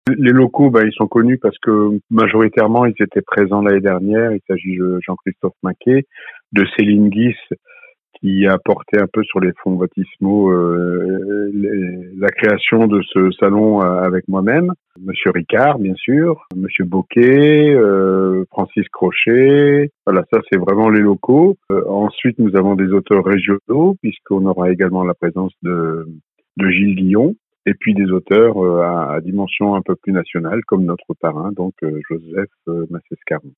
Les locaux, ils sont connus parce que majoritairement, ils étaient présents l'année dernière. Il s'agit de Jean-Christophe Maquet, de Céline Guis, qui a porté un peu sur les fonds baptismaux la création de ce salon avec moi-même. Monsieur Ricard, bien sûr, Monsieur Boquet, Francis Crochet. Voilà, ça c'est vraiment les locaux. Ensuite, nous avons des auteurs régionaux, puisqu'on aura également la présence de Gilles Guillon. Et puis des auteurs à dimension un peu plus nationale, comme notre parrain, donc Joseph Massescaron.